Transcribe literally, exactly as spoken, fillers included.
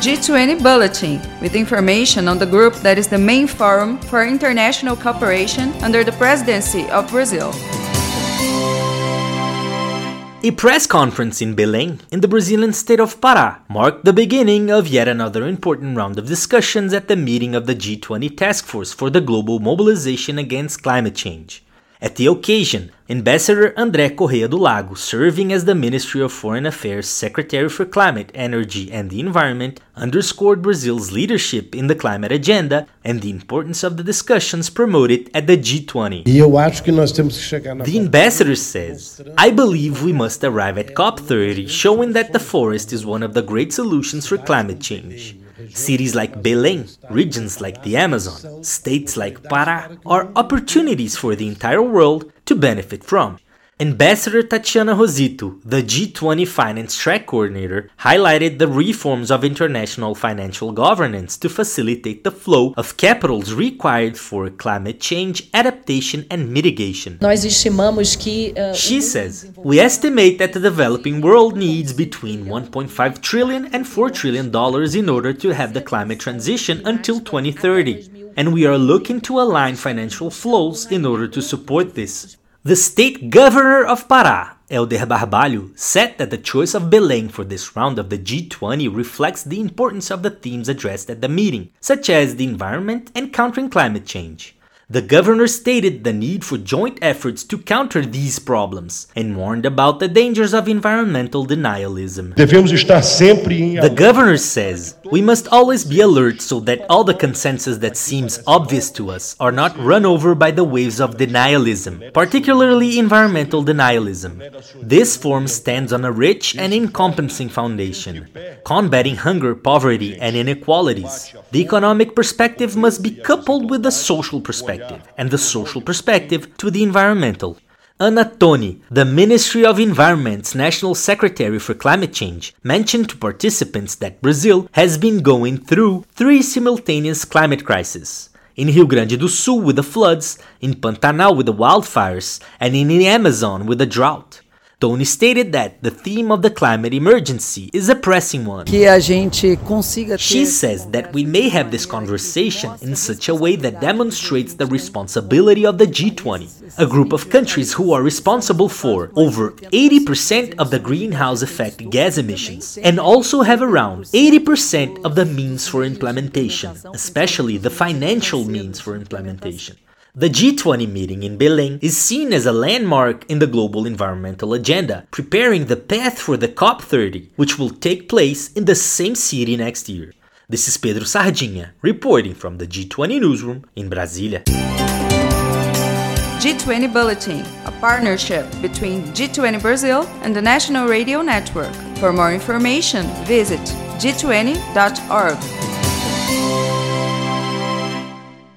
G twenty Bulletin, with information on the group that is the main forum for international cooperation under the presidency of Brazil. A press conference in Belém, in the Brazilian state of Pará, marked the beginning of yet another important round of discussions at the meeting of the G twenty Task Force for the Global Mobilization Against Climate Change. At the occasion, Ambassador André Correia do Lago, serving as the Ministry of Foreign Affairs Secretary for Climate, Energy and the Environment, underscored Brazil's leadership in the climate agenda and the importance of the discussions promoted at the G twenty. The ambassador says, "I believe we must arrive at COP thirty showing that the forest is one of the great solutions for climate change. Cities like Belém, regions like the Amazon, states like Pará are opportunities for the entire world to benefit from." Ambassador Tatiana Rosito, the G twenty Finance Track Coordinator, highlighted the reforms of international financial governance to facilitate the flow of capitals required for climate change, adaptation and mitigation. She says, "We estimate that the developing world needs between one point five trillion and four trillion dollars in order to have the climate transition until twenty thirty, and we are looking to align financial flows in order to support this." The state governor of Pará, Helder Barbalho, said that the choice of Belém for this round of the G twenty reflects the importance of the themes addressed at the meeting, such as the environment and countering climate change. The governor stated the need for joint efforts to counter these problems and warned about the dangers of environmental denialism. The governor says, "We must always be alert so that all the consensus that seems obvious to us are not run over by the waves of denialism, particularly environmental denialism. This form stands on a rich and encompassing foundation, combating hunger, poverty, and inequalities. The economic perspective must be coupled with the social perspective, and the social perspective to the environmental." Ana Toni, the Ministry of Environment's National Secretary for Climate Change, mentioned to participants that Brazil has been going through three simultaneous climate crises. In Rio Grande do Sul with the floods, in Pantanal with the wildfires, and in the Amazon with the drought. Toni stated that the theme of the climate emergency is a pressing one. She says that we may have this conversation in such a way that demonstrates the responsibility of the G twenty, a group of countries who are responsible for over eighty percent of the greenhouse effect gas emissions, and also have around eighty percent of the means for implementation, especially the financial means for implementation. The G twenty meeting in Belém is seen as a landmark in the global environmental agenda, preparing the path for the COP thirty, which will take place in the same city next year. This is Pedro Sardinha, reporting from the G twenty newsroom in Brasília. G twenty Bulletin, a partnership between G twenty Brazil and the National Radio Network. For more information, visit g twenty dot org.